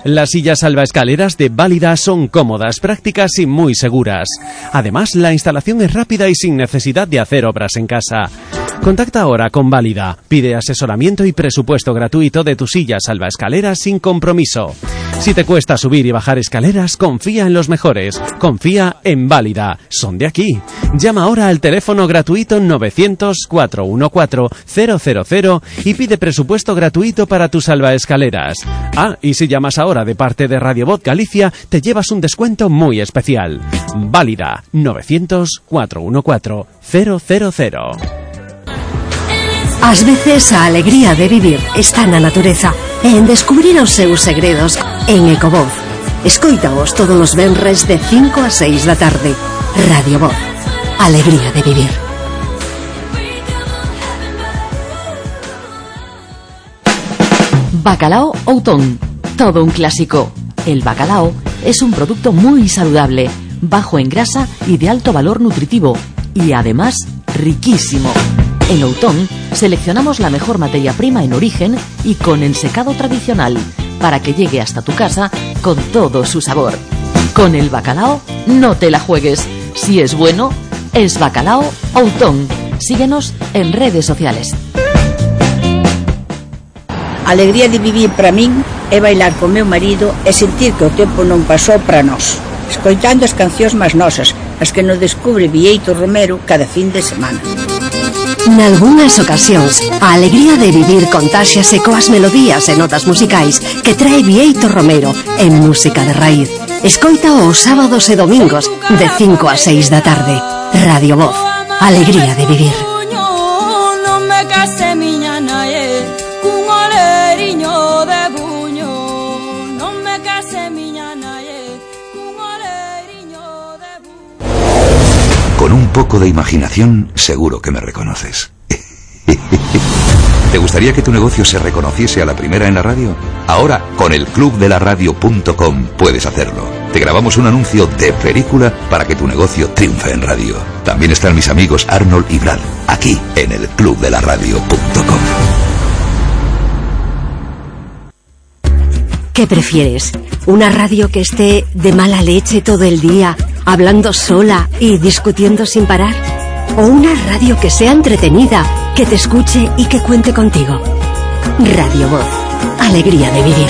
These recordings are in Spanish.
Las sillas salvaescaleras de Válida son cómodas, prácticas y muy seguras. Además, la instalación es rápida y sin necesidad de hacer obras en casa. Contacta ahora con Válida. Pide asesoramiento y presupuesto gratuito de tu silla salvaescaleras sin compromiso. Si te cuesta subir y bajar escaleras, confía en los mejores. Confía en Válida. Son de aquí. Llama ahora al teléfono gratuito 900-414-000 y pide presupuesto gratuito para tus salvaescaleras. Ah, y si llamas ahora de parte de Radio Voz Galicia, te llevas un descuento muy especial. Válida. 900-414-000. Ás veces a alegría de vivir está na natureza e en descubrir os seus segredos en Ecovoz. Escoítaos todos os venres de 5 a 6 da tarde. Radio Voz. Alegría de vivir. Bacalao Outón. Todo un clásico. El bacalao es un producto muy saludable, bajo en grasa y de alto valor nutritivo, y además riquísimo. En Outón seleccionamos la mejor materia prima en origen y con ensecado tradicional para que llegue hasta tu casa con todo su sabor. Con el bacalao no te la juegues. Si es bueno, es Bacalao Outón. Síguenos en redes sociales. A alegría de vivir para min é bailar con meu marido e sentir que o tempo non pasou para nós, escoitando as cancións máis nosas, as que nos descubre Bieito Romero cada fin de semana. Nalgúnas ocasións, a alegría de vivir contáxiase coas melodías e notas musicais que trae Bieito Romero en música de raíz. Escoita os sábados e domingos de 5 a 6 da tarde. Radio Voz. Alegría de vivir. Con un poco de imaginación, seguro que me reconoces. ¿Te gustaría que tu negocio se reconociese a la primera en la radio? Ahora, con el clubdelaradio.com puedes hacerlo. Te grabamos un anuncio de película para que tu negocio triunfe en radio. También están mis amigos Arnold y Brad, aquí en el clubdelaradio.com. ¿Qué prefieres? ¿Una radio que esté de mala leche todo el día, hablando sola y discutiendo sin parar? ¿O una radio que sea entretenida, que te escuche y que cuente contigo? Radio Voz. Alegría de vivir.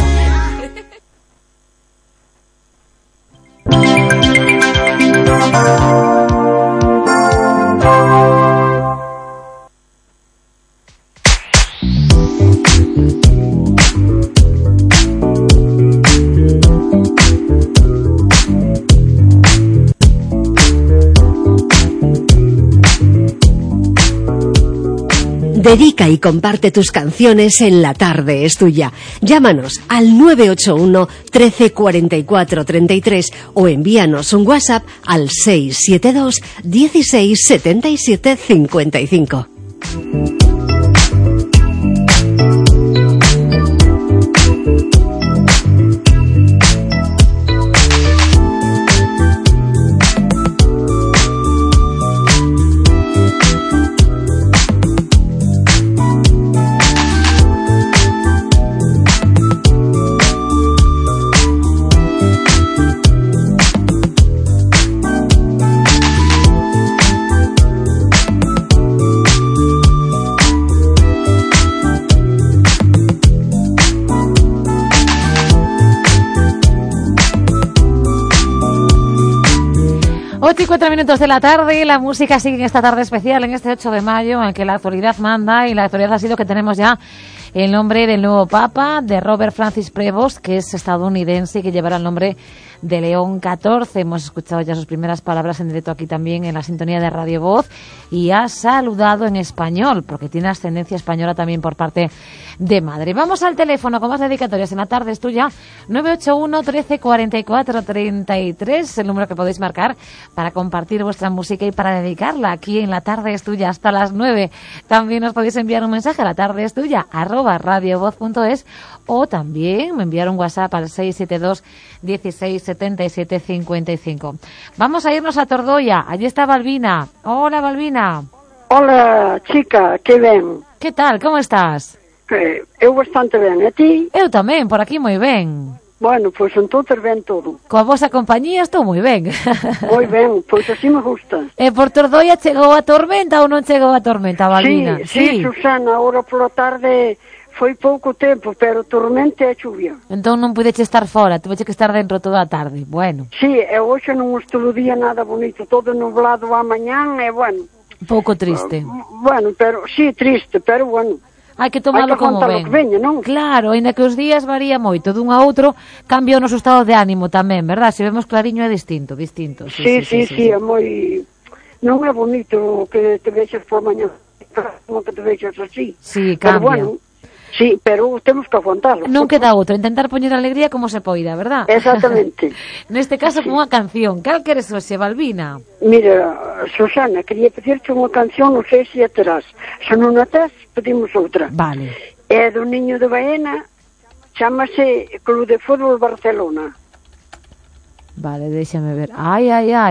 Dedica y comparte tus canciones en La Tarde es Tuya. Llámanos al 981 13 44 33 o envíanos un WhatsApp al 672 16 77 55. Y 4 minutos de la tarde, la música sigue en esta tarde especial, en este 8 de mayo, en que la actualidad manda, y la actualidad ha sido que tenemos ya el nombre del nuevo Papa, de Robert Francis Prevost, que es estadounidense y que llevará el nombre de León XIV. Hemos escuchado ya sus primeras palabras en directo aquí también en la sintonía de Radio Voz, y ha saludado en español, porque tiene ascendencia española también por parte de madre. Vamos al teléfono con más dedicatorias en La Tarde es Tuya, 981 13 44 33, el número que podéis marcar para compartir vuestra música y para dedicarla aquí en La Tarde es Tuya hasta las 9. También os podéis enviar un mensaje a latardeestuya @radiovoz.es, o también me enviar un WhatsApp al 672 16 77 55. Vamos a irnos a Tordoia. Allí está Balbina. Hola, Balbina. Hola, chica, que ben. Que tal, como estás? Eu bastante ben, e ti? Eu tamén, por aquí moi ben. Bueno, pois entonces ben todo. Coa vosa compañía estou moi ben. Moi ben, pois así me gusta. E por Tordoia chegou a tormenta ou non chegou a tormenta, Balbina? Sí, Susana, ahora pola tarde foi pouco tempo, pero tormenta e chuvia. Entón non pudeche estar fora, tuveche que estar dentro toda a tarde. Bueno. Sí, e hoxe non estou o día nada bonito, todo nublado a mañán, e bueno. Un pouco triste. Bueno, pero sí, triste, pero bueno. Hai que tomalo como ben. Que veña, non? Claro, ainda que os días varía moito dun a outro, cambia o noso estado de ánimo tamén, verdad? Se vemos clariño é distinto. Sí, é moi... Non é bonito que te vexas por mañá, como que te vexas así. Sí, cambia. Pero bueno, sí, pero temos que aguantalo. Non queda outra, intentar poñer alegría como se poida, verdad? Exactamente. Neste caso con unha canción. Cal queres hoxe, Balbina? Mira, Susana, quería pedirte unha canción, non sei se a terás. Se non a tes, pedimos outra. Vale. É do Niño de Baena, chámase Club de Fútbol Barcelona. Vale, déxame ver. Ai.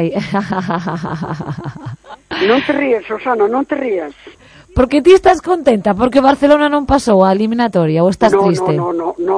Non te rías, Susana, non te rías. Porque ti estás contenta porque Barcelona non pasou a eliminatoria ou estás triste? No.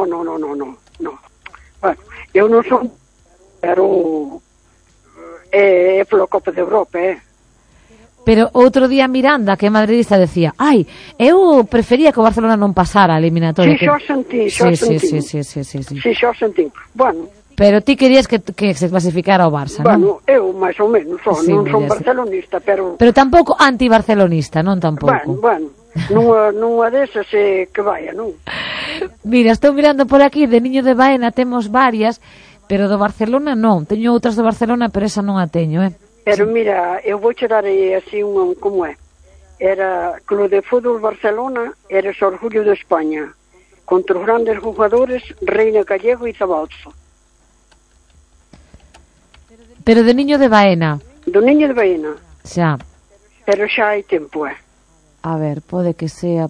Bueno, eu non son, pero é polo Copa de Europa, Pero outro día Miranda, que é madridista, decía: ai, eu prefería que o Barcelona non pasara a eliminatoria. Sí, xo sentí. Sí, xo sentí. Bueno. Pero ti querías que se clasificara o Barça, non? Bueno, eu máis ou menos, non son barcelonista, pero... Pero tampouco anti-barcelonista, non tampouco. Bueno, nunha desas que vaya, non? Mira, estou mirando por aquí, de Niño de Baena temos varias, pero do Barcelona non. Teño outras do Barcelona, pero esa non a teño, Pero mira, eu vou che dar así como é. Era Club de Fútbol Barcelona, eres orgullo de España. Contra os grandes jugadores, Reina Gallego e Zabalzo. Pero de Niño de Baena. Do Niño de Baena. Xa. Pero xa hai tempo, A ver, pode que sea.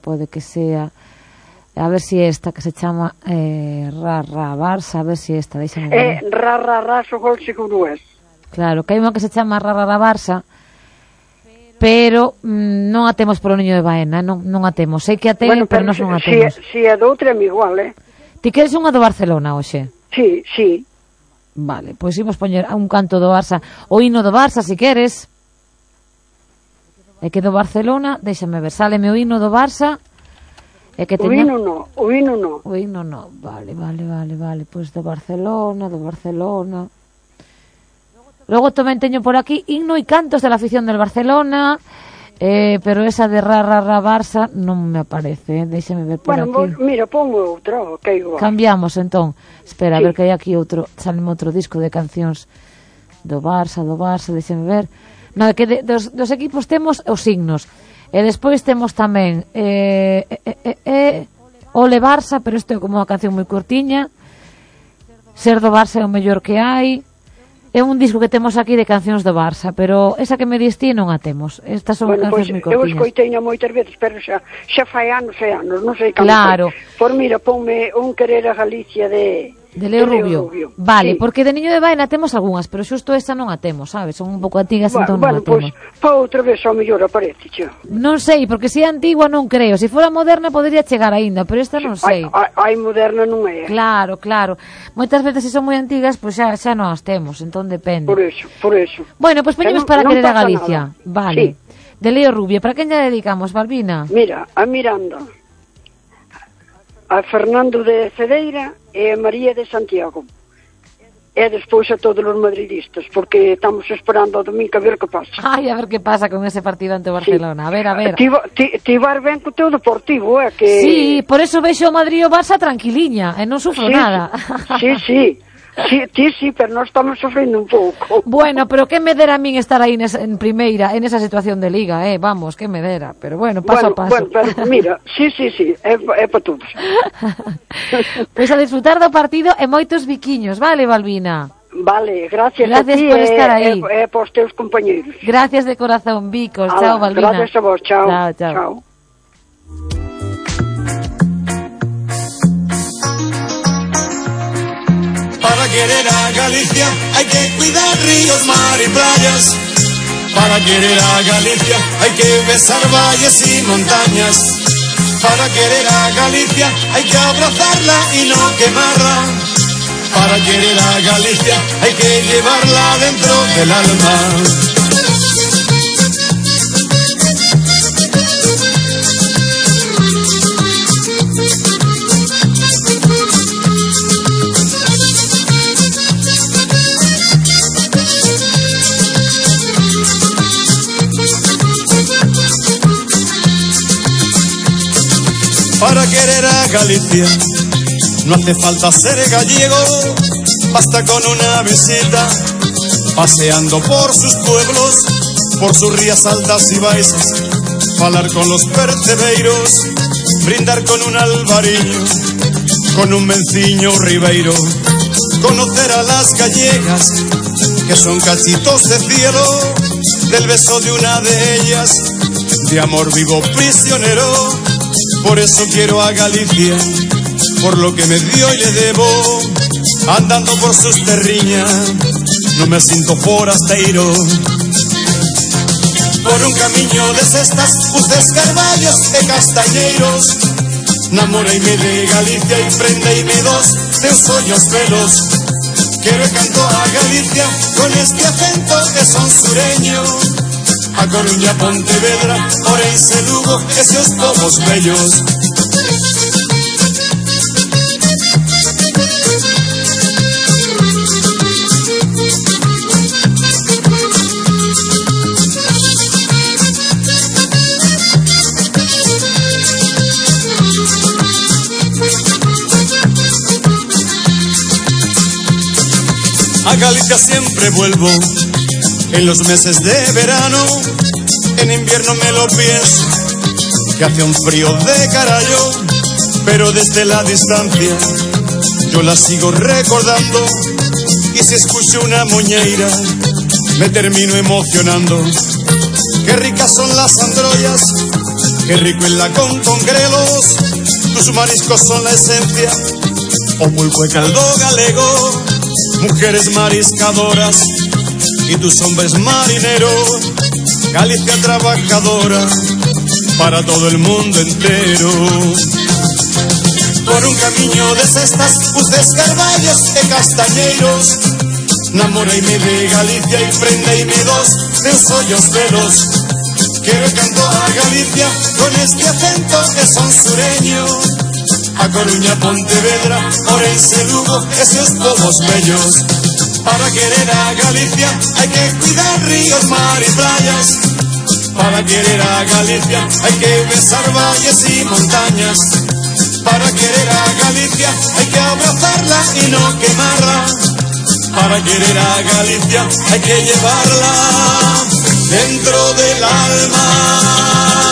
A ver si esta que se chama Barça, a ver si esta, deixame ver. So gol seguro es. Claro, que hai unha que se chama Barça, pero non a temos polo Niño de Baena, non a temos. Sei que a ten, pero non a temos. Si a do outra é igual, Ti queres unha do Barcelona hoxe? Sí. Vale, pois imos poñer un canto do Barça, o hino do Barça, se queres. É que do Barcelona, déxame ver, sáleme o hino do Barça. É que o hino no. O hino no, vale, pois do Barcelona. Logo tamén teño por aquí himno e cantos de la afición del Barcelona, pero esa de Barça non me aparece, déxame ver por aquí. Bueno, mira, pongo outro, que igual. Cambiamos, entón. Espera, a ver que hai aquí outro, salme outro disco de cancións do Barça, déxame ver. No, que dos equipos temos os signos. E despois temos tamén Ole Barça, pero isto é como unha canción moi cortiña. Ser do Barça é o mellor que hai. É un disco que temos aquí de cancións do Barça, pero esa que me diste non a temos. Estas son cancións moi cortiñas. Eu escoitei moitas veces, pero xa fai anos, non sei cando. Claro. Por mira, ponme un Querer a Galicia de Leo Rubio. Vale, sí. Porque de Niño de Baena temos algunhas, pero xusto esa non a temos, sabes? Son un pouco antigas, entón non a temos. Pois, outra vez ao mellor aparece, xa. Non sei, porque se é antigua non creo. Se fora moderna podería chegar aínda, pero esta non sei. Ai, moderna non é. Claro. Moitas veces se son moi antigas, pois xa non as temos, entón depende. Por eso. Bueno, pois poñemos para Querer a Galicia. Nada. Vale. Sí. De Leo Rubio, para quen lle dedicamos, Balbina? Mira, a Miranda, a Fernando de Cedeira e a María de Santiago. E despois a todos os madridistas, porque estamos esperando o domingo a ver que pasa. Ai, a ver que pasa con ese partido ante Barcelona. Sí. A ver. Ti vas ben co teu Deportivo, que... Sí, por eso vexo o Madrid e o Barça tranquiliña, e non sufro nada. Sí, pero nós estamos sofrendo un pouco. Bueno, pero que me dera a min estar aí en primeira, en esa situación de liga, vamos, que me dera. Pero bueno, paso a paso. Bueno, pero mira, sí, é para todos. Pois a disfrutar do partido e moitos biquiños, vale, Balbina? Vale, gracias a ti por estar aí. E pos teus compañeros. Gracias de corazón, bicos. Chao, Balbina. Gracias a vos, chao. Para querer a Galicia hay que cuidar ríos, mar y playas. Para querer a Galicia hay que besar valles y montañas. Para querer a Galicia hay que abrazarla y no quemarla. Para querer a Galicia hay que llevarla dentro del alma. Para querer a Galicia no hace falta ser gallego, basta con una visita, paseando por sus pueblos, por sus rías altas y baixas, falar con los percebeiros, brindar con un albariño, con un menciño ribeiro, conocer a las gallegas, que son cachitos de cielo, del beso de una de ellas, de amor vivo prisionero. Por eso quiero a Galicia, por lo que me dio y le debo, andando por sus terriñas, no me siento forasteiro. Por un camiño de cestas, uces, carballos e castañeiros, namoreime de Galicia y prendeime dos teus ollos velos. Quiero e canto a Galicia con este acento que son sureño, a Coruña, Pontevedra, Ourense, Lugo e seus povos bellos. A Galicia siempre vuelvo en los meses de verano, en invierno me lo pienso, que hace un frío de carallo, pero desde la distancia yo la sigo recordando, y si escucho una muñeira me termino emocionando. Qué ricas son las androyas, qué rico el lacón con grelos, tus mariscos son la esencia, o pulpo e caldo galego, mujeres mariscadoras y tus hombres marineros, Galicia trabajadora para todo el mundo entero. Por un camiño de cestas, uces, carballos e castañeiros, namoreime de Galicia y prendeime dos teus ollos velos. Quiero canto a Galicia con este acento que son sureño, a Coruña, Pontevedra, Ourense, Lugo e seus povos bellos. Para querer a Galicia hay que cuidar ríos, mar y playas. Para querer a Galicia hay que besar valles y montañas. Para querer a Galicia hay que abrazarla y no quemarla. Para querer a Galicia hay que llevarla dentro del alma.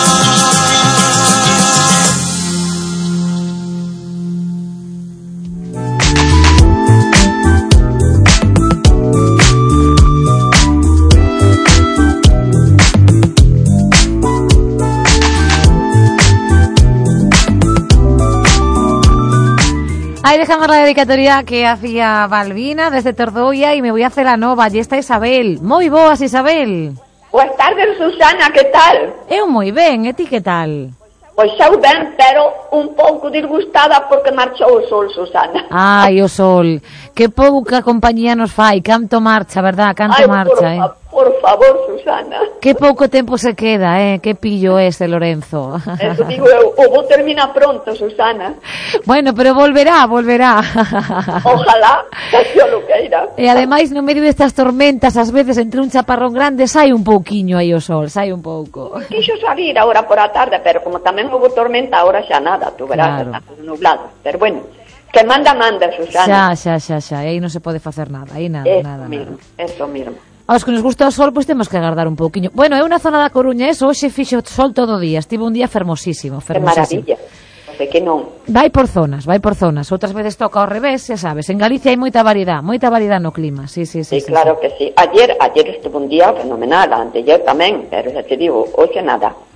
Ahí dejamos la dedicatoria que hacía Balbina desde Tordoia y me voy a hacer la nova. Allí está Isabel. Moi boas, Isabel. Buenas tardes, Susana, que tal? Eu moi ben, e ti que tal? Pois eu ben, pero un pouco disgustada porque marchou o sol, Susana. Ai, o sol. Que pouca compañía nos fai. Canto marcha, verdad? Canto marcha, Por favor, Susana. Que pouco tempo se queda, Que pillo este Lorenzo. Eso digo eu, o vou terminar pronto, Susana. Bueno, pero volverá. Ojalá, que o lo queira. E ademais, no medio destas tormentas, ás veces, entre un chaparrón grande, sai un pouquiño aí o sol, sai un pouco. Quixo salir agora por a tarde, pero como tamén houve tormenta, agora xa nada, tú verás, claro. Está todo nublado. Pero bueno, que manda, Susana. Xa, aí non se pode facer nada, aí nada. Eso mismo. Aos que nos gusta o sol, pois temos que agardar un pouquiño. Bueno, é unha zona da Coruña, hoxe fixo sol todo o día, estivo un día fermosísimo. Que maravilla. De que non. Vai por zonas. Outras veces toca ao revés, xa sabes. En Galicia hai moita variedade no clima. Sí, claro que sí. Ayer estuvo un día fenomenal, anteayer tamén, pero xa te digo, hoxe nada.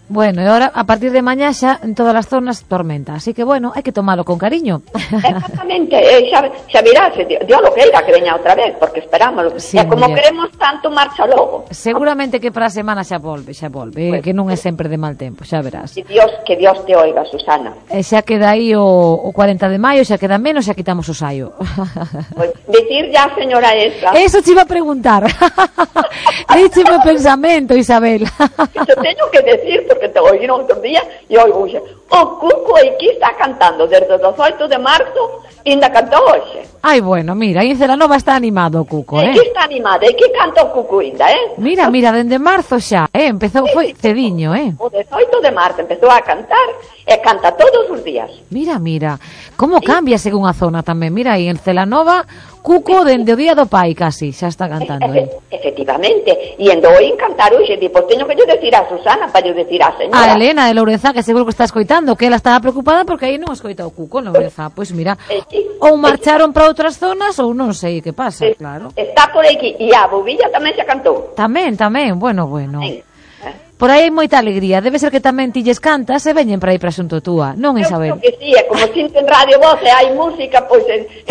Bueno, e ahora, a partir de mañá xa en todas as zonas tormenta, así que bueno, hai que tomalo con cariño. Exactamente, xa virás, dio lo que era que veña outra vez, porque esperámoslo. Sí, e como muller. queremos tanto, marcha logo. Seguramente que para a semana xa volve, Bueno. que non é sempre de mal tempo, xa verás. Que Dios te oiga, Susana. E xa queda aí o 40 de maio, xa queda menos, xa quitamos o saio. Pues, decir ya, señora esa, Eso te iba a preguntar. Dícheme o pensamento, Isabel. yo teño que decir, porque te oí outro día, e oigo, o Cuco aquí está cantando desde o 18 de marzo, e ainda cantou hoxe. Ai, bueno, mira, aí en Celanova está animado o Cuco, E que está animada, e que canta o Cuco ainda, Mira, dende marzo xa, empezou, foi cediño, O 18 de marzo empezou a cantar, e canta todos os días. Mira, como cambia según a zona tamén. Mira, aí en Celanova, Cuco dende o día do pai casi, xa está cantando, Efectivamente, e endo oín cantar hoxe, pois teño que yo decir a Susana para yo decir a señora. A Elena de Lourenzá, que seguro que está escoitando, que ela estaba preocupada porque aí non escoita o Cuco en Lourenzá. Pois mira, ou marcharon para outras zonas ou non sei que pasa, claro. Está por aquí, e a Bobilla tamén se cantou. Tamén, bueno. Por aí hai moita alegría. Debe ser que tamén tilles cantas e veñen para aí para Xunto Túa, non, Isabel? Eu creo que sí, e como sinten Radio Voz e hai música, pois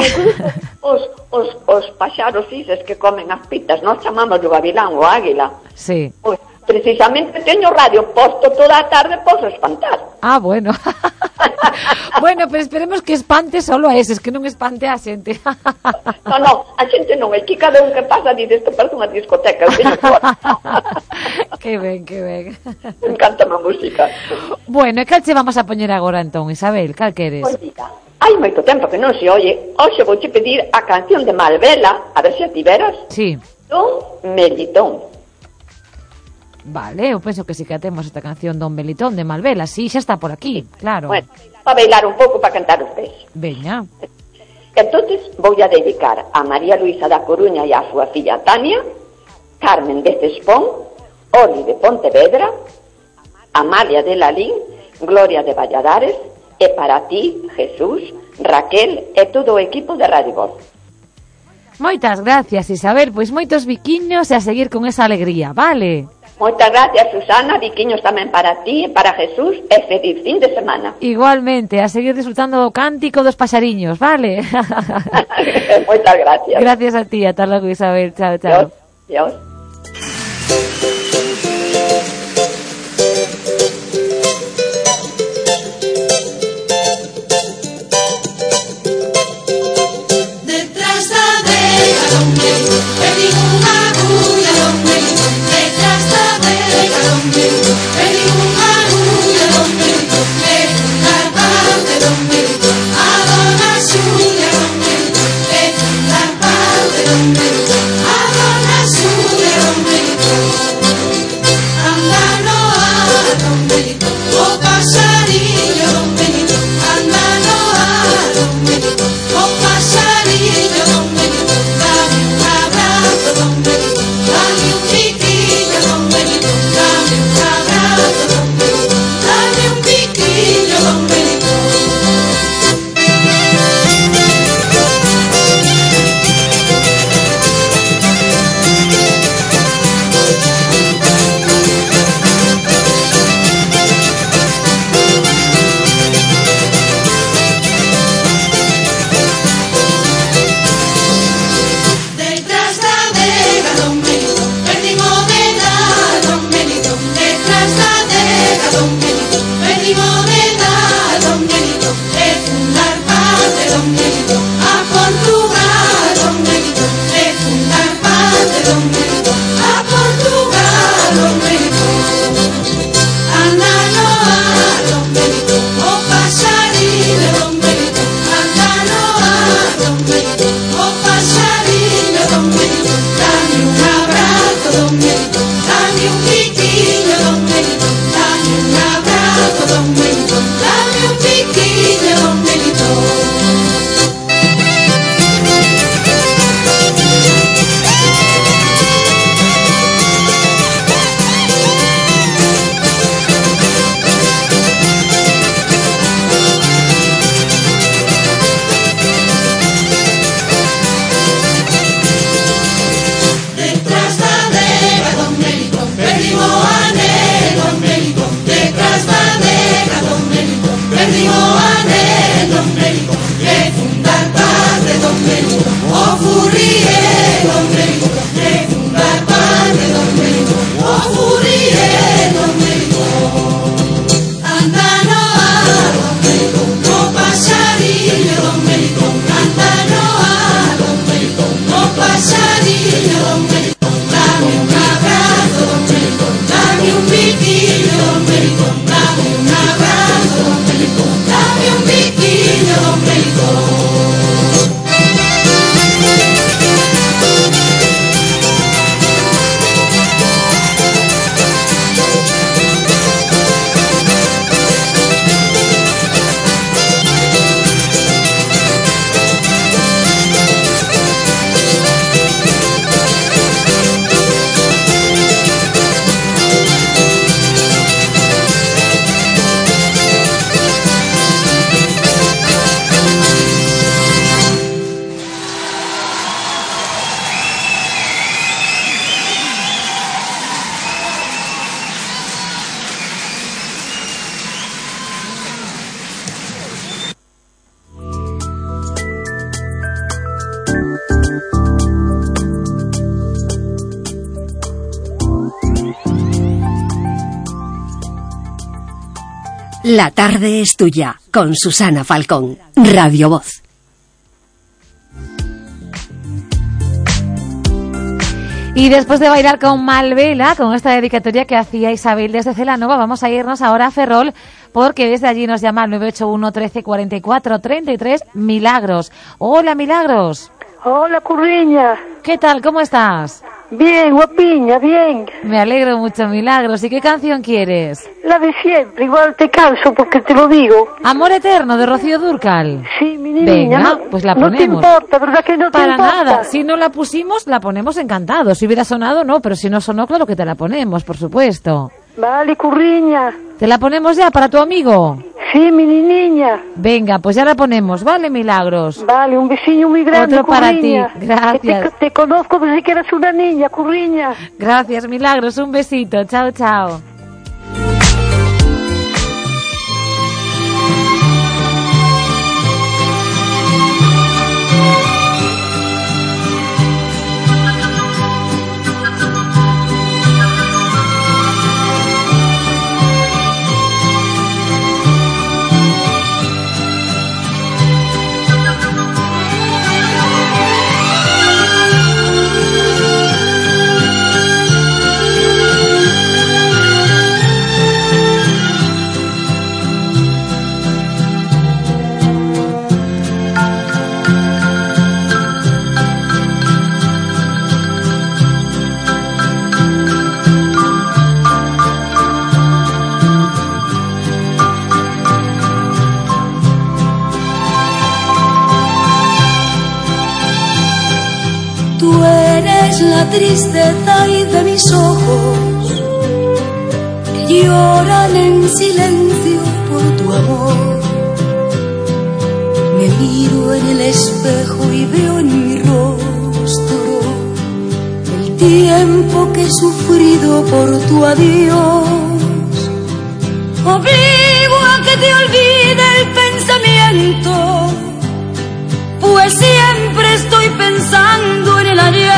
incluso os paxaros ises que comen as pitas, nós chamamos o gavilán ou águila. Sí. Pois precisamente teño radio posto toda a tarde pois espantar. Ah, bueno. Bueno, pero esperemos que espante solo a eses, que non espante a xente. No, a xente non, é que cada un que pasa dice, isto parece unha discoteca, eu teño fora. Que ben. Me encanta a música. Bueno, e cal che vamos a poñer agora entón, Isabel? Cal queres? Pois mira, hai moito tempo que non se oye. Hoxe vouche pedir a canción de Malvela, a ver se a tiveras. Sí. Don Melitón. Vale, eu penso que si que temos esta canción Don Melitón de Malvela. Sí, xa está por aquí, claro. Bueno, para bailar un pouco, para cantar os pés. Veña. Entonces vou a dedicar a María Luisa da Coruña e a súa filla Tania, Carmen de Cespón, Oli de Pontevedra, Amalia de Lalín, Gloria de Valladares, e para ti, Jesús, Raquel e todo o equipo de Radio Voz. Moitas gracias, Isabel, pois moitos biquiños e a seguir con esa alegría, vale? Moitas gracias, Susana, biquiños tamén para ti, para Jesús, e feliz fin de semana. Igualmente, a seguir disfrutando do cántico dos paxariños, vale? Moitas gracias. Gracias a ti, ata logo, Isabel, chao. Dios. Detrás da vega, Don Melitón, pediu unha agulla, Don Melitón. Detrás da vega, Don Melitón, pediu unha agulla, Don Melitón. E un garpante, Don Melitón, a dona Xulia, Don Melitón. E un garpante, Don Melitón, a dona Xulia. La tarde es tuya, con Susana Falcón, Radio Voz. Y después de bailar con Malvela, con esta dedicatoria que hacía Isabel desde Celanova, vamos a irnos ahora a Ferrol, porque desde allí nos llama el 981 13 44 33 Milagros. Hola, Milagros. Hola, Curriña. ¿Qué tal? ¿Cómo estás? Bien, guapiña, bien. Me alegro mucho, Milagros. ¿Y qué canción quieres? La de siempre, igual te canso porque te lo digo. Amor Eterno, de Rocío Dúrcal. Sí, mi niña. Venga, pues la ponemos. No te importa, ¿verdad que no te Para importa? nada. Si no la pusimos, la ponemos encantados. Si hubiera sonado, no, pero si no sonó, claro que te la ponemos, por supuesto. Vale, Curriña. ¿Te la ponemos ya para tu amigo? Sí, mi niña. Venga, pues ya la ponemos, ¿vale, Milagros? Vale, un besillo muy grande, Otro para ti, Curriña. gracias. Te conozco desde que eras una niña, Curriña. Gracias, Milagros, un besito. Chao, chao. Tú eres la tristeza y de mis ojos que lloran en silencio por tu amor. Me miro en el espejo y veo en mi rostro el tiempo que he sufrido por tu adiós. Obligo a que te olvide el pensamiento, pues siempre estoy pensando en el ayer.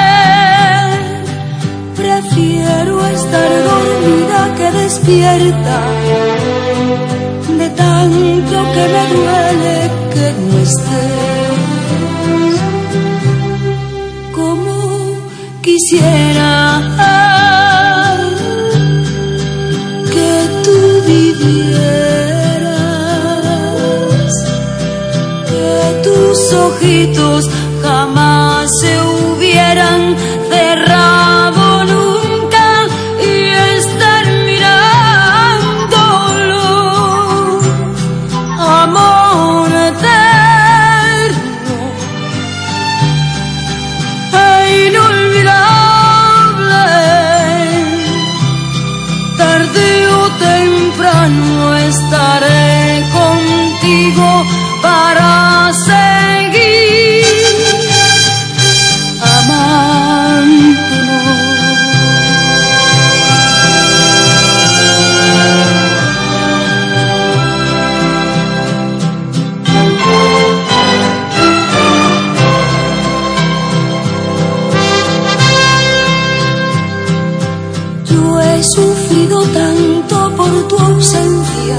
Prefiero estar dormida que despierta, de tanto que me duele que no estés. Como quisiera que tú vivieras, que tus ojitos jamás se hubieran cerrado nunca y estar mirándolo. Amor eterno e inolvidable, tarde o temprano estaré contigo para seguir amándonos. Yo he sufrido tanto por tu ausencia,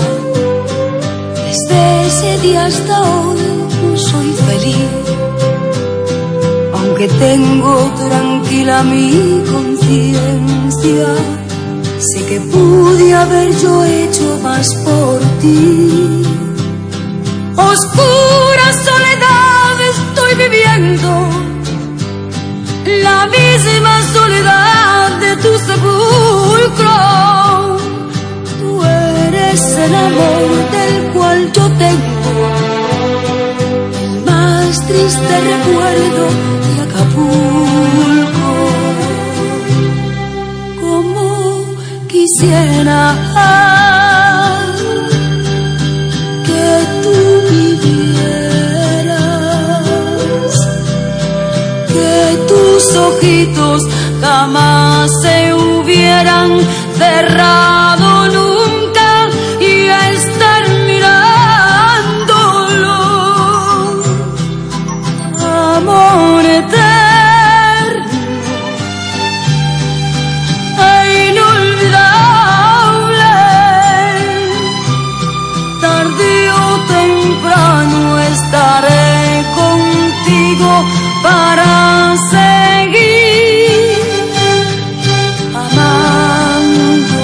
desde ese día hasta hoy no soy feliz. Aunque tengo tranquila mi conciencia, sé que pude haber yo hecho más por ti. Oscura soledad estoy viviendo, la misma soledad de tu sepulcro. Tú eres el amor del cual yo tengo el más triste recuerdo de Acapulco. Como quisiera que tú vivieras, que tus ojitos jamás se hubieran cerrado nunca y estar mirándolo. Amor seguir amándonos.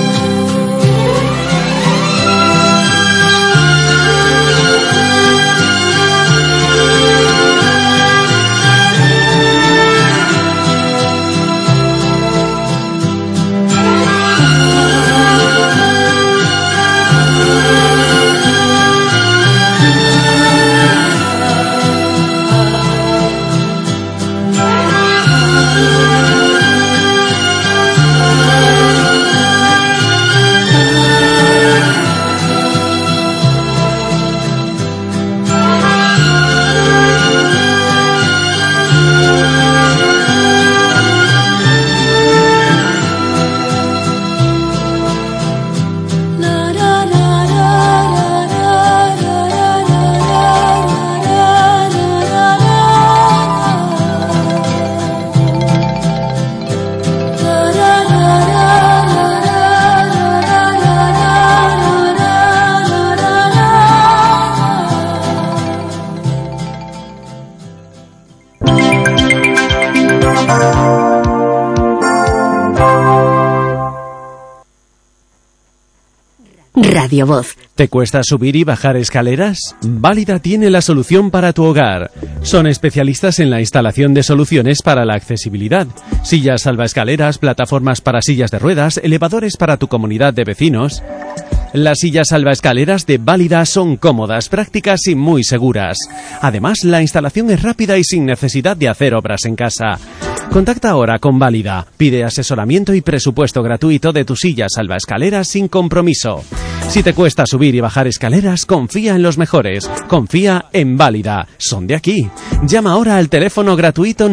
Radio Voz. ¿Te cuesta subir y bajar escaleras? Válida tiene la solución para tu hogar. Son especialistas en la instalación de soluciones para la accesibilidad. Sillas salvaescaleras, plataformas para sillas de ruedas, elevadores para tu comunidad de vecinos. Las sillas salvaescaleras de Válida son cómodas, prácticas y muy seguras. Además, la instalación es rápida y sin necesidad de hacer obras en casa. Contacta ahora con Válida. Pide asesoramiento y presupuesto gratuito de tu silla salvaescaleras sin compromiso. Si te cuesta subir y bajar escaleras, confía en los mejores. Confía en Válida. Son de aquí. Llama ahora al teléfono gratuito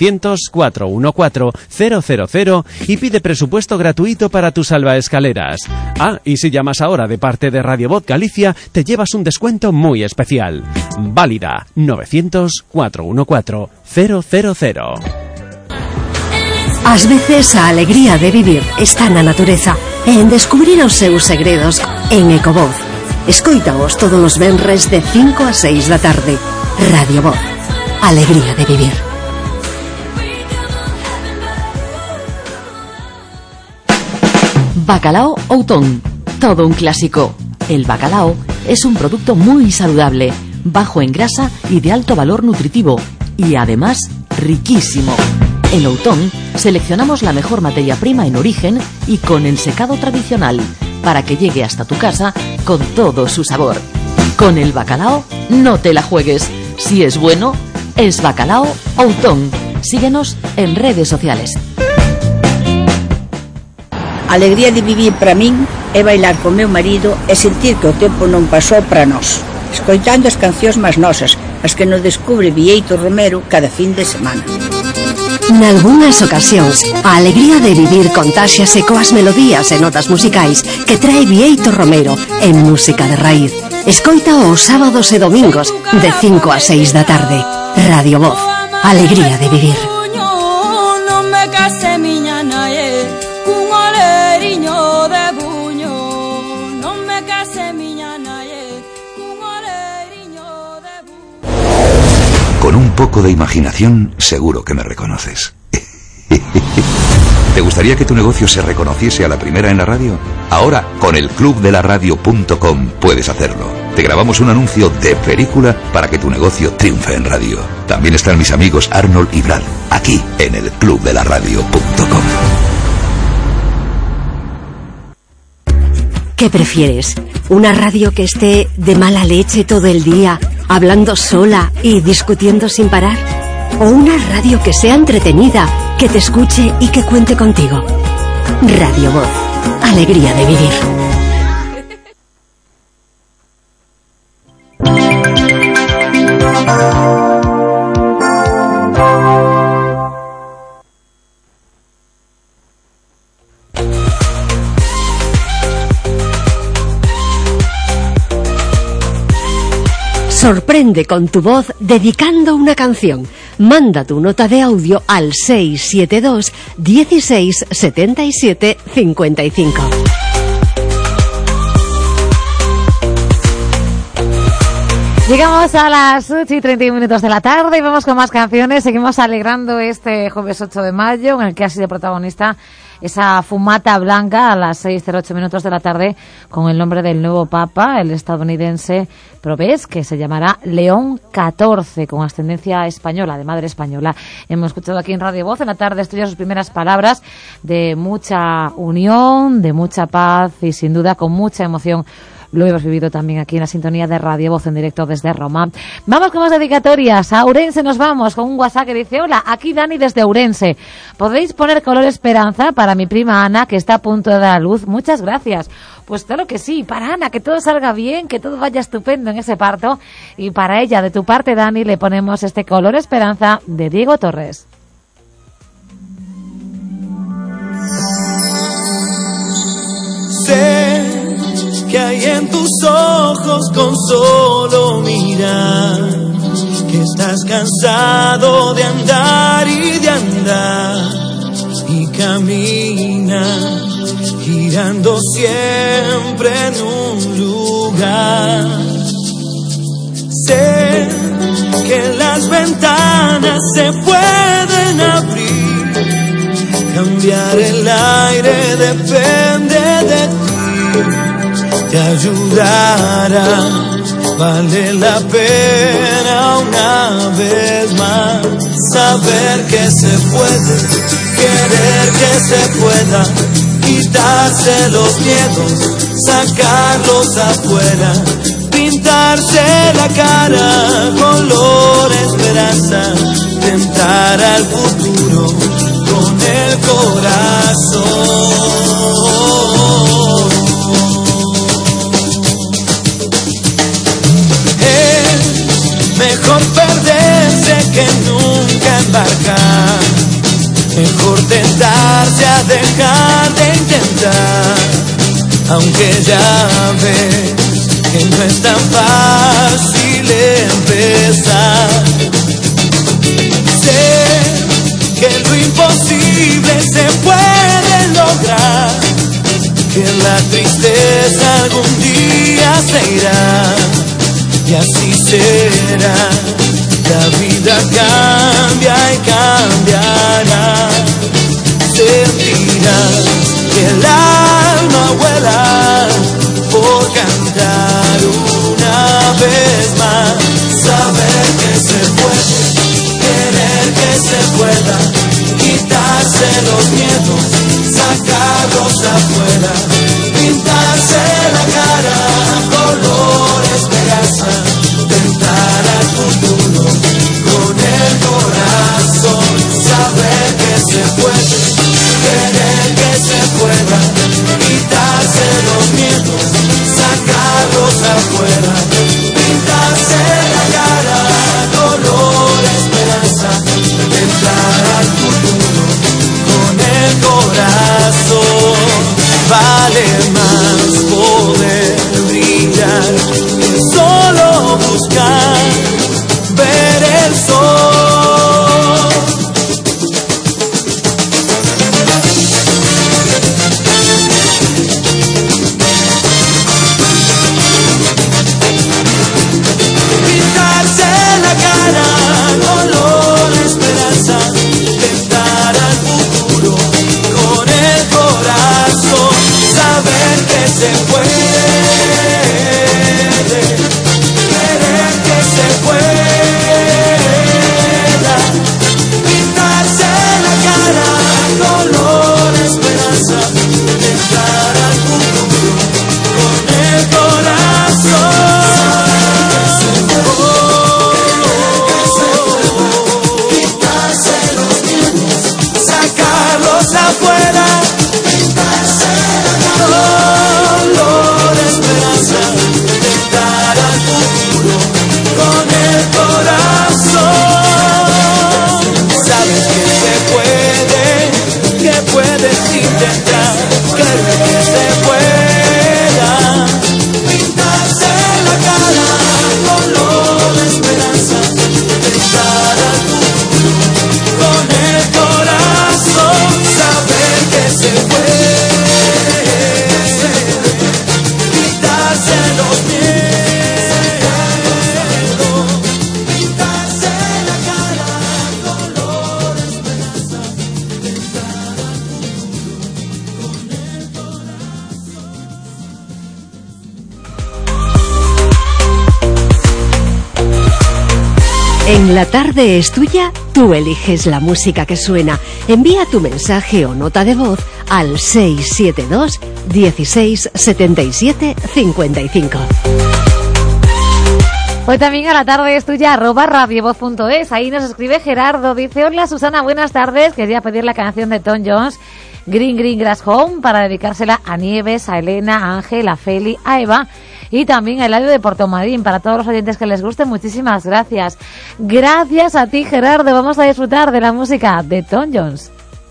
900-414-000 y pide presupuesto gratuito para tus salvaescaleras. Ah, y si llamas ahora de parte de Radio Voz Galicia, te llevas un descuento muy especial. Válida 900-414-000. Ás veces a alegría de vivir está na natureza e en descubrir os seus segredos en Ecovoz. Escoítaos todos os venres de 5 a 6 da tarde. Radio Voz. Alegría de vivir. Bacalao Outón. Todo un clásico. El bacalao es un producto muy saludable, bajo en grasa y de alto valor nutritivo, y además riquísimo. En Outón seleccionamos la mejor materia prima en origen y con el secado tradicional para que llegue hasta tu casa con todo su sabor. Con el bacalao no te la juegues. Si es bueno, es Bacalao Outón. Síguenos en redes sociales. A alegría de vivir para min é bailar con meu marido e sentir que o tempo non pasou para nós, escoitando as cancións máis nosas, as que nos descubre Vieito Romero cada fin de semana. Nalgúnas ocasións, a alegría de vivir contáxiase coas melodías e notas musicais que trae Vieito Romero en Música de Raíz. Escoita os sábados e domingos de 5 a 6 da tarde. Radio Voz. Alegría de vivir. Non me case miña nae cun oleriño de buño. Non me case miña nae cun oleriño de buño. Con un poco de imaginación, seguro que me reconoces. ¿Te gustaría que tu negocio se reconociese a la primera en la radio? Ahora, con el clubdelaradio.com puedes hacerlo. Te grabamos un anuncio de película para que tu negocio triunfe en radio. También están mis amigos Arnold y Brad, aquí en el clubdelaradio.com. ¿Qué prefieres? ¿Una radio que esté de mala leche todo el día, hablando sola y discutiendo sin parar? ¿O una radio que sea entretenida, que te escuche y que cuente contigo? Radio Voz. Alegría de vivir. Sorprende con tu voz dedicando una canción. Manda tu nota de audio al 672 16 77 55. Llegamos a las 8:31 de la tarde y vamos con más canciones. Seguimos alegrando este jueves 8 de mayo, en el que ha sido protagonista esa fumata blanca a las 6:08 de la tarde con el nombre del nuevo Papa, el estadounidense Probes, que se llamará León XIV, con ascendencia española, de madre española. Hemos escuchado aquí en Radio Voz en la tarde estudiar sus primeras palabras de mucha unión, de mucha paz y sin duda con mucha emoción. Lo hemos vivido también aquí en la sintonía de Radio Voz en directo desde Roma. Vamos con más dedicatorias. A Ourense nos vamos con un WhatsApp que dice: hola, aquí Dani desde Ourense. ¿Podéis poner color esperanza para mi prima Ana, que está a punto de dar a luz? Muchas gracias. Pues claro que sí, para Ana, que todo salga bien, que todo vaya estupendo en ese parto. Y para ella, de tu parte, Dani, le ponemos este color esperanza de Diego Torres. Sé que hay en tus ojos con solo mirar, que estás cansado de andar y de andar, y camina girando siempre en un lugar. Sé que las ventanas se pueden abrir, cambiar el aire depende de ti. Te ayudará, vale la pena una vez más saber que se puede, querer que se pueda, quitarse los miedos, sacarlos afuera, pintarse la cara color esperanza, tentar al futuro con el corazón. Mejor perderse que nunca embarcar, mejor tentarse a dejar de intentar, aunque ya ves que no es tan fácil empezar. Sé que lo imposible se puede lograr, que la tristeza algún día se irá. Y así será, la vida cambia y cambiará. Sentirás que el alma vuela por cantar una vez más. Saber que se puede, querer que se pueda, quitarse los miedos, sacarlos afuera, pintarse la cara color esperanza, tentar al futuro con el corazón. Saber que se puede, querer que se pueda, quitarse los miedos, sacarlos afuera, pintarse la cara color esperanza, tentar al futuro con el corazón. La tarde es tuya, tú eliges la música que suena. Envía tu mensaje o nota de voz al 672 16 77 55. Hoy también a la tarde es tuya, @radiovoz.es. Ahí nos escribe Gerardo. Dice: hola Susana, buenas tardes. Quería pedir la canción de Tom Jones, Green Green Grass Home, para dedicársela a Nieves, a Elena, a Ángel, a Feli, a Eva y también a Eladio de Portomarín. Para todos los oyentes que les guste, muchísimas gracias. Gracias a ti, Gerardo. Vamos a disfrutar de la música de Tom Jones.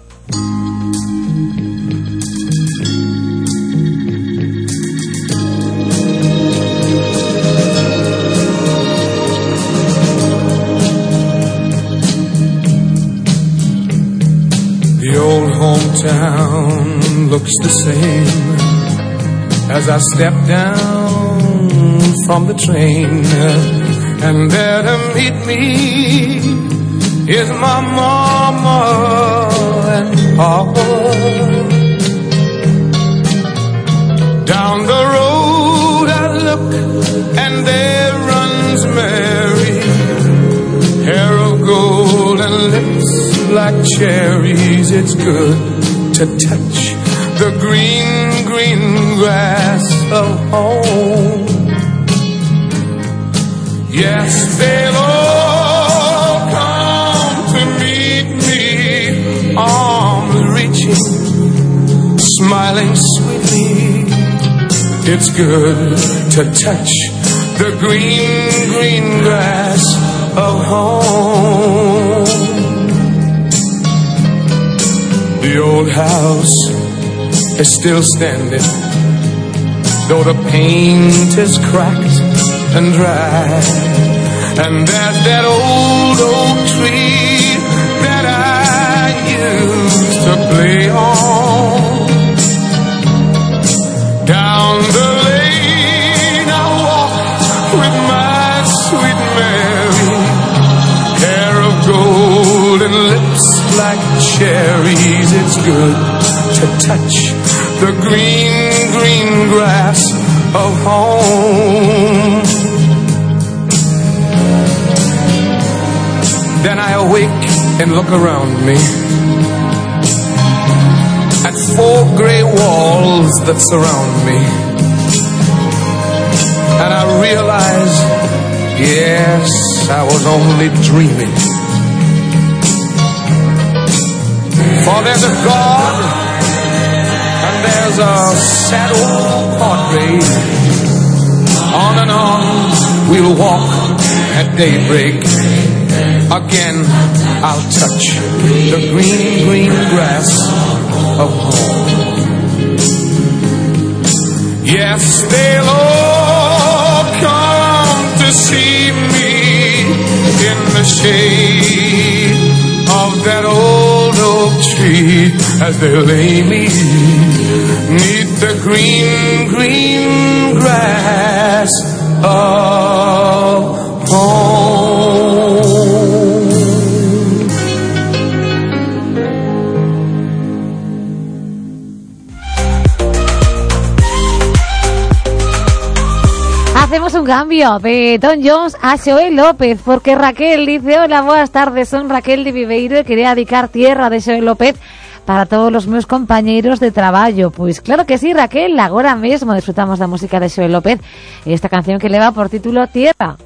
The old hometown looks the same as I step down from the train, and there to meet me is my mama and papa. Down the road I look and there runs Mary, hair of gold and lips like cherries. It's good to touch the green, green grass of home. Yes, they'll all come to meet me, arms reaching, smiling sweetly. It's good to touch the green, green grass of home. The old house is still standing, though the paint is cracked and dry. And there's that old oak tree that I used to play on. Down the lane I walk with my sweet Mary, hair of gold and lips like cherries. It's good to touch the green, green grass of home. Then I awake and look around me at 4 gray walls that surround me, and I realize, yes, I was only dreaming. For there's a God and there's a sad old portrait. On and on we'll walk at daybreak. Again I'll touch the green, green grass of home. Yes, they'll all come to see me in the shade of that old oak tree, as they lay me neath the green, green grass of home. Hacemos un cambio de Tom Jones a Xoel López, porque Raquel dice: hola, buenas tardes, son Raquel de Viveiro e quería dedicar Tierra de Xoel López para todos los meus compañeros de traballo. Pois claro que sí, Raquel, agora mesmo disfrutamos da música de Xoel López, esta canción que leva por título Tierra.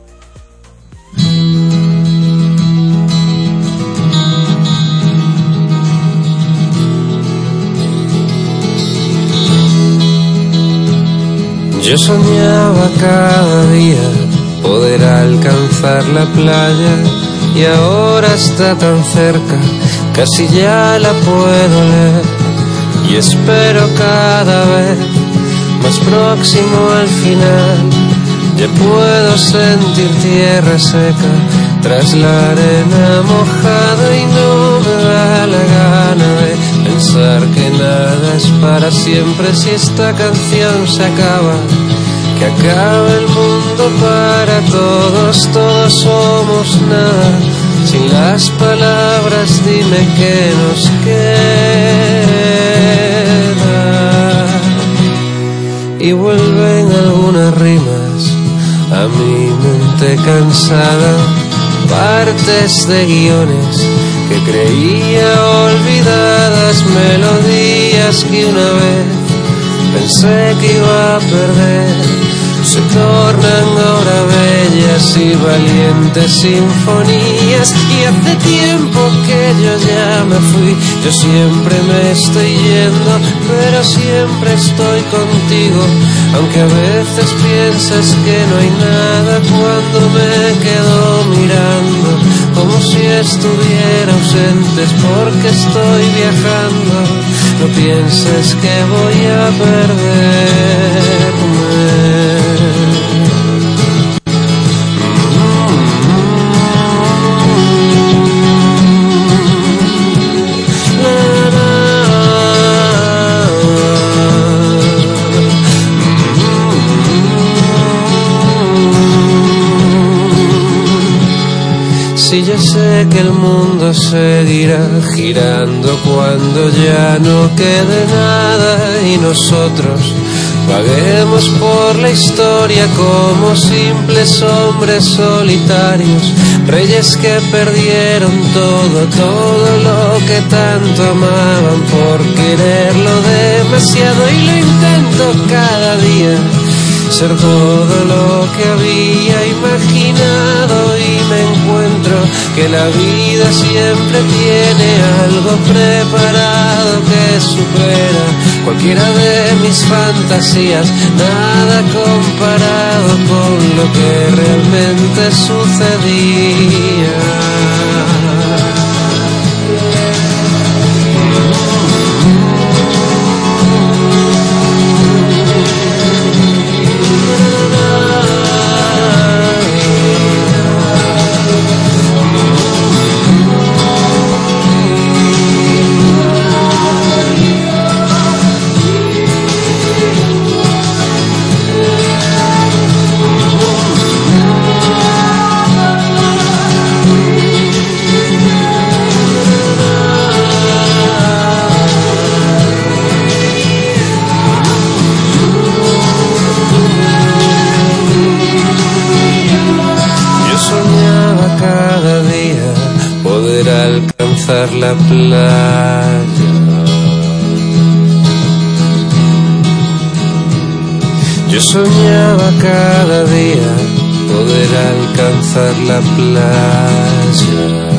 Yo soñaba cada día poder alcanzar la playa, y ahora está tan cerca, casi ya la puedo leer. Y espero cada vez más próximo al final, ya puedo sentir tierra seca tras la arena mojada, y no me da la gana de pensar que nada es para siempre. Si esta canción se acaba, que acabe el mundo para todos, todos somos nada. Sin las palabras dime qué nos queda. Y vuelven algunas rimas a mi mente cansada, partes de guiones que creía olvidadas, melodías que una vez pensé que iba a perder, se tornan ahora bellas y valientes sinfonías. Y hace tiempo que yo ya me fui, yo siempre me estoy yendo, pero siempre estoy contigo, aunque a veces piensas que no hay nada cuando me quedo mirando, como si estuviera ausente, es porque estoy viajando. No pienses que voy a perderme. Si yo sé que el mundo seguirá girando cuando ya no quede nada y nosotros vaguemos por la historia como simples hombres solitarios, reyes que perdieron todo lo que tanto amaban por quererlo demasiado, y lo intento cada día, ser todo lo que había imaginado, y me encuentro que la vida siempre tiene algo preparado que supera cualquiera de mis fantasías, nada comparado con lo que realmente sucedía. Alcanzar la playa. Yo soñaba cada día poder alcanzar la playa.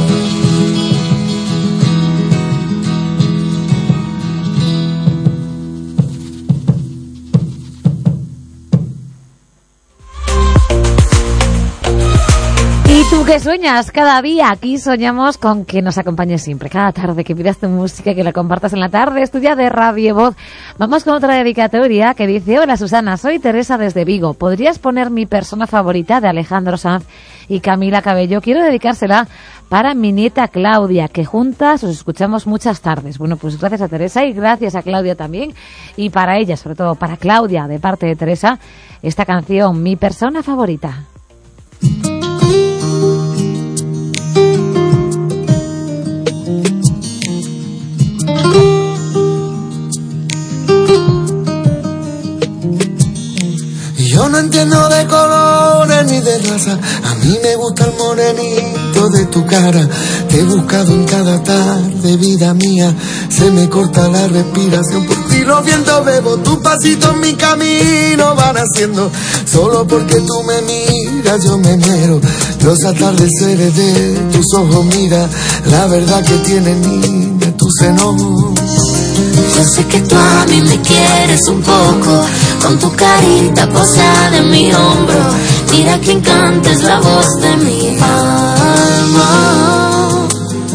¿Tú qué sueñas cada día? Aquí soñamos con que nos acompañes siempre, cada tarde, que pidas tu música, que la compartas en la tarde. Estudia de Radio Voz. Vamos con otra dedicatoria que dice: hola Susana, soy Teresa desde Vigo. ¿Podrías poner Mi persona favorita de Alejandro Sanz y Camila Cabello? Quiero dedicársela para mi nieta Claudia, que juntas os escuchamos muchas tardes. Bueno, pues gracias a Teresa y gracias a Claudia también. Y para ella, sobre todo para Claudia, de parte de Teresa, esta canción, Mi persona favorita. Yo no entiendo de colores ni de raza, a mí me gusta el morenito de tu cara. Te he buscado en cada tarde, vida mía, se me corta la respiración. Por ti los vientos bebo, tus pasitos mi camino van haciendo. Solo porque tú me miras yo me muero. Los atardeceres de tus ojos, mira, la verdad que tienen niña tus enojos. Yo sé que tú a mí me quieres un poco, con tu carita posada en mi hombro. Mira quién canta, es la voz de mi alma.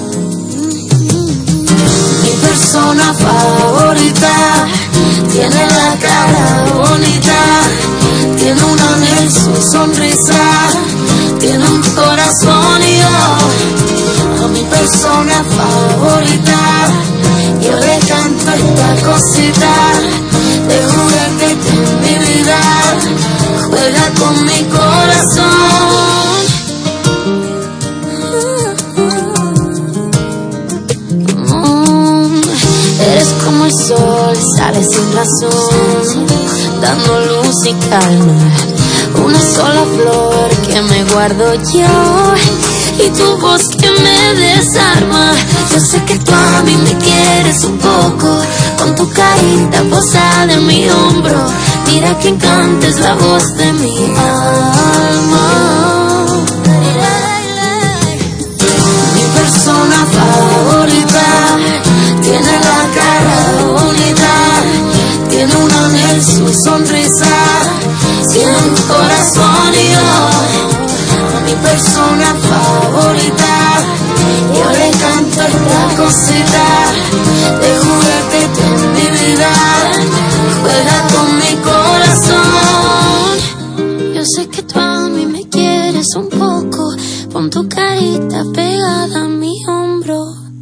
Mi persona favorita tiene la cara bonita, tiene un ángel, su sonrisa, tiene un corazón y yo. A mi persona favorita yo le canto esta cosita de juguete en mi vida, juega con mi corazón. Eres como el sol, sale sin razón, dando luz y calma una sola flor que me guardo yo y tu voz que me desarma. Yo sé que tú a mí me quieres un poco, con tu carita posada en mi hombro. Mira que encanta es la voz de mi alma. Mi persona favorita tiene la cara bonita, tiene un ángel su sonrisa, tiene un corazón y yo, mi persona favorita, yo le canto esta cosita de juguete en mi vida, juega con mi corazón. Yo sé que tú a mí me quieres un poco, pon tu carita pegada a mi hombro.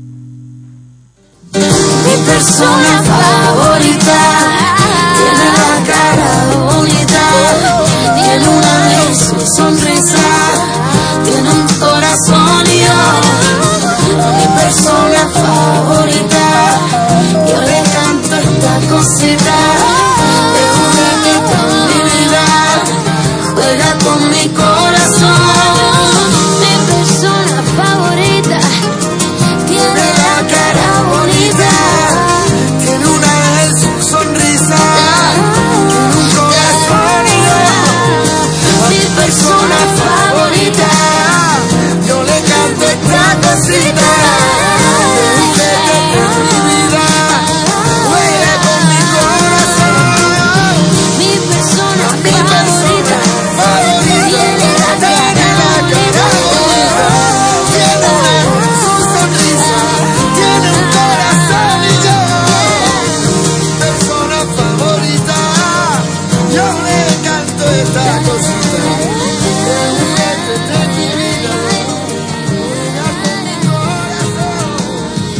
Mi persona favorita tiene la cara bonita, tiene un ángel su sonrisa, tiene un corazón y yo, mi persona favorita, yo le canto esta cosita de juguete con mi vida, juega con mi corazón. Mi persona favorita tiene la cara bonita, Tiene un ángel su sonrisa, tiene un corazón y yo, mi persona favorita, yo le canto esta cosita de juguete en mi vida, juega con mi corazón. mi persona favorita, tiene la cara bonita, Tiene un ángel su sonrisa, tiene un corazón y yo, mi persona favorita, yo le canto esta cosita de juguete en mi vida, juega con mi corazón.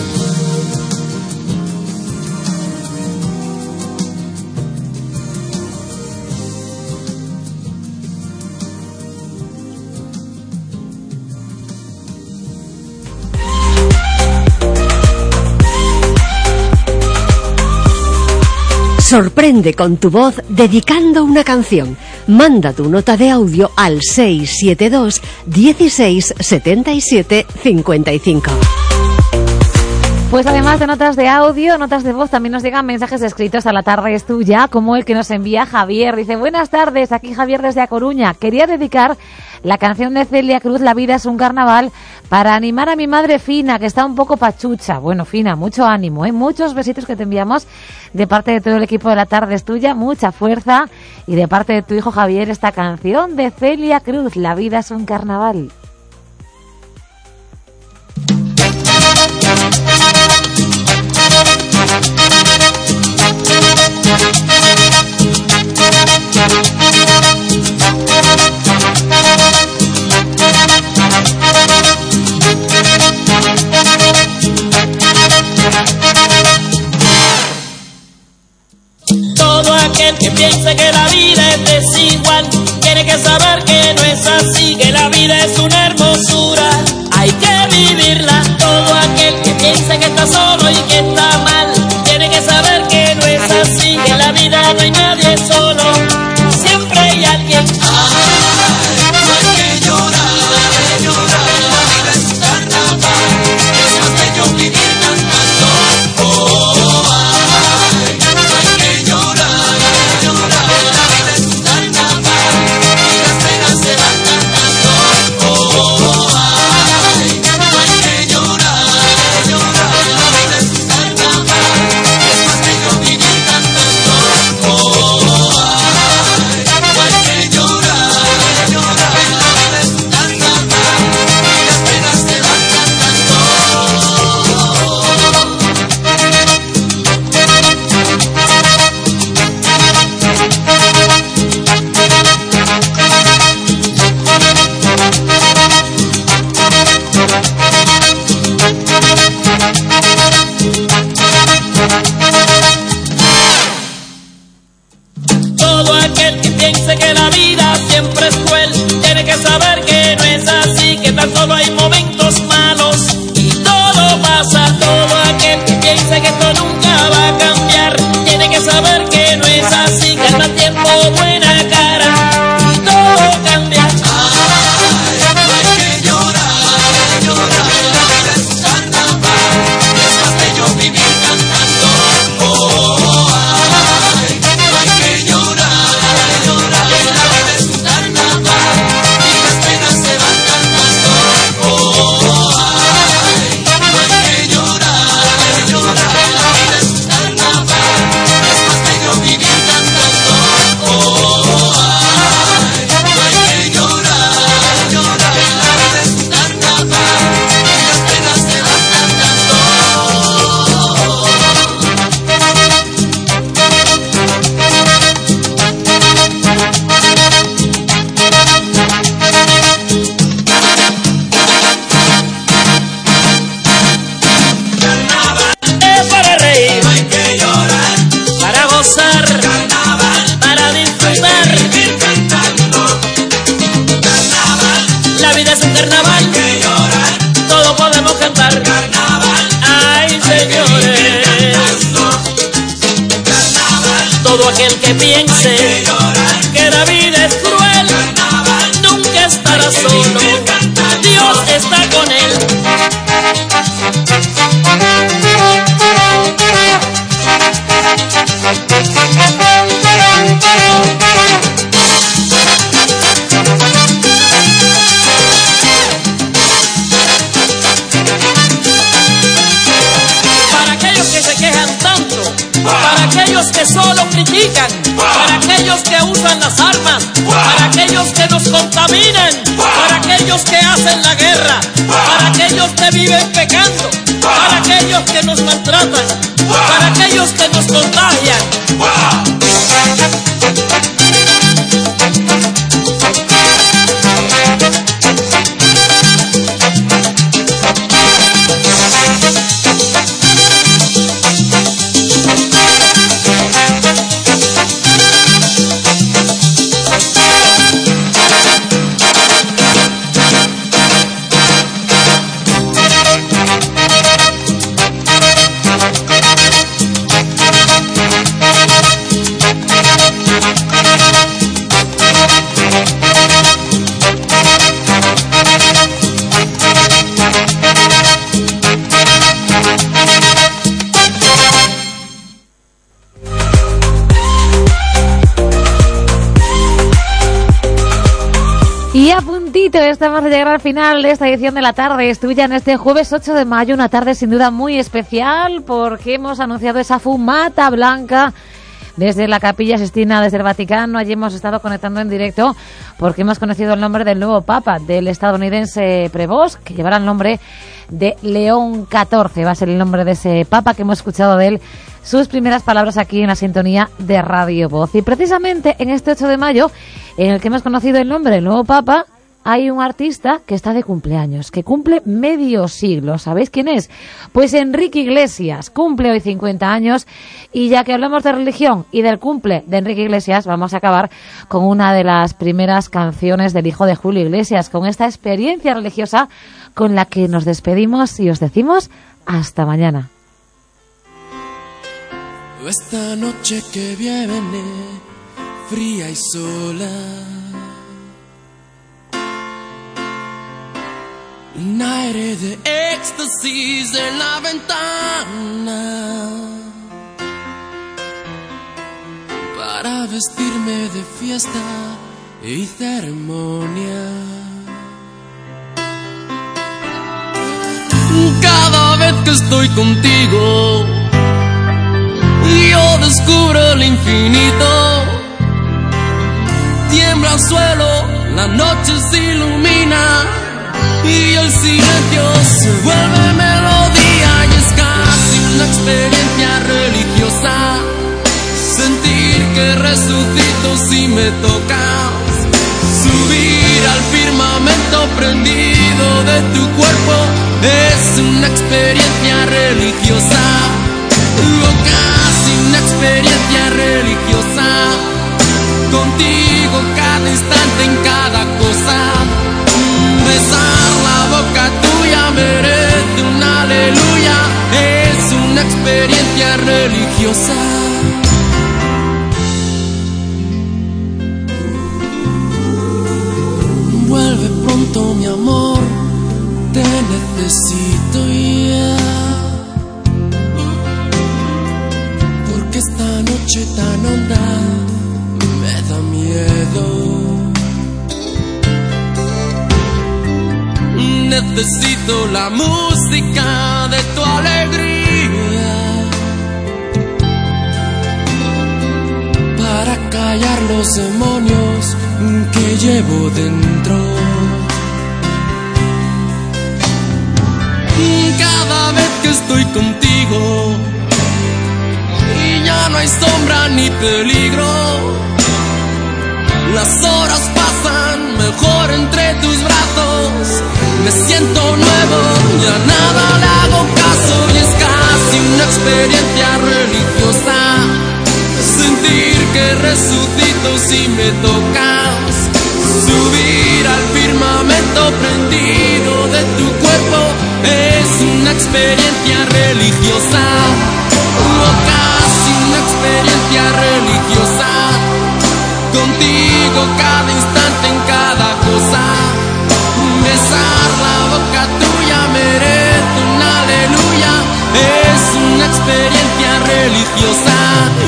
Sorprende con tu voz dedicando una canción. Manda tu nota de audio al 672 16 77 55. Pues además de notas de audio, notas de voz, también nos llegan mensajes escritos a La Tarde es Tuya, como el que nos envía Javier. Dice: buenas tardes, aquí Javier desde A Coruña. Quería dedicar la canción de Celia Cruz, La vida es un carnaval, para animar a mi madre Fina, que está un poco pachucha. Bueno, Fina, mucho ánimo, muchos besitos que te enviamos de parte de todo el equipo de La Tarde es Tuya, mucha fuerza, y de parte de tu hijo Javier, esta canción de Celia Cruz, La vida es un carnaval. Todo aquel que piense que la vida es desigual tiene que saber que no es así, que la vida es una hermosura, hay que vivirla. Todo aquel que piense que está solo y que está mal tiene que saber que no es así, que en la vida no hay nadie solo, siempre hay alguien. Ay, no hay que llorar, llorar, la vida es un carnaval, es más bello vivir cantando. Oh, ay, no hay que llorar, llorar, la vida es un carnaval y las penas se van cantando. Oh, ay, no hay que llorar, llorar, la vida es un carnaval. que piense que la vida es cruel, nunca estará solo, Dios está con él. Para aquellos que se quejan tanto, para aquellos que solo critican, para aquellos que usan las armas, para aquellos que nos contaminan, para aquellos que hacen la guerra, para aquellos que viven pecando, para aquellos que nos maltratan, para aquellos que nos contagian. Y a puntito estamos de llegar al final de esta edición de la tarde. Es tuya en este jueves 8 de mayo, una tarde sin duda muy especial porque hemos anunciado esa fumata blanca desde la Capilla Sixtina, desde el Vaticano. Allí hemos estado conectando en directo porque hemos conocido el nombre del nuevo Papa, del estadounidense Prevost, que llevará el nombre de León XIV. Va a ser el nombre de ese Papa que hemos escuchado de él sus primeras palabras aquí en la sintonía de Radio Voz. Y precisamente en este 8 de mayo, en el que hemos conocido el nombre del nuevo Papa, hay un artista que está de cumpleaños, que cumple medio siglo. ¿Sabéis quién es? Pues Enrique Iglesias. Cumple hoy 50 años. Y ya que hablamos de religión y del cumple de Enrique Iglesias, vamos a acabar con una de las primeras canciones del hijo de Julio Iglesias, con esta experiencia religiosa con la que nos despedimos y os decimos hasta mañana. Esta noche que viene, fría y sola, un aire de éxtasis en la ventana, para vestirme de fiesta y ceremonia. Cada vez que estoy contigo, yo descubro el infinito. Tiembla el suelo, la noche se ilumina y el silencio se vuelve melodía. Y es casi una experiencia religiosa sentir que resucito si me tocas. Subir al firmamento prendido de tu cuerpo es una experiencia religiosa. Casi una experiencia religiosa. Contigo cada instante en cada cosa. Besar la boca tuya merece un aleluya. Es una experiencia religiosa. Vuelve pronto mi amor, te necesito ya. Porque esta noche tan honda me da miedo. Necesito la música de tu alegría para callar los demonios que llevo dentro. Cada vez que estoy contigo y ya no hay sombra ni peligro, las horas pasan mejor entre tus brazos. Me siento nuevo, ya nada le hago caso. Y es casi una experiencia religiosa sentir que resucito si me tocas. Subir al firmamento prendido de tu cuerpo es una experiencia religiosa. Casi una experiencia religiosa. cada instante, en cada cosa. Besar la boca tuya merece un aleluya. Es una experiencia religiosa.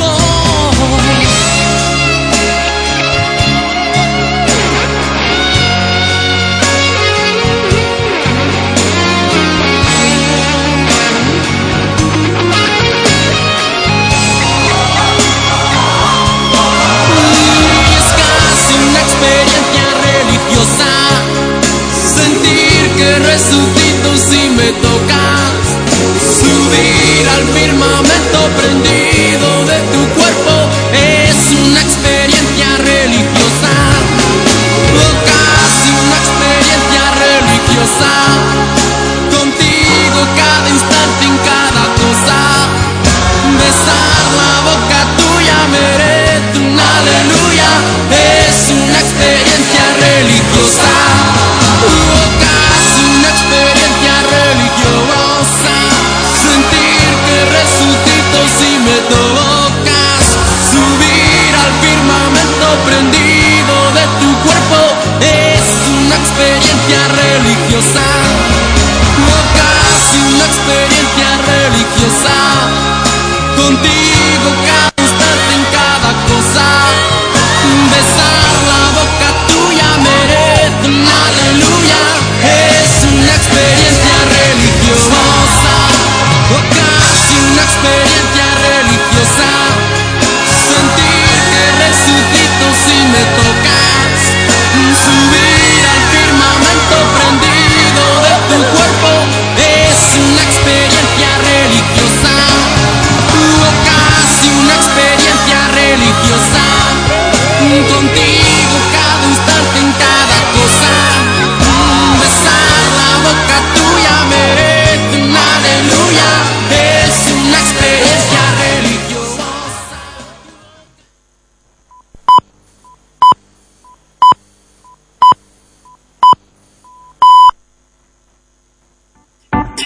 Sentir que resucito si me tocas, subir al firmamento prendido de tu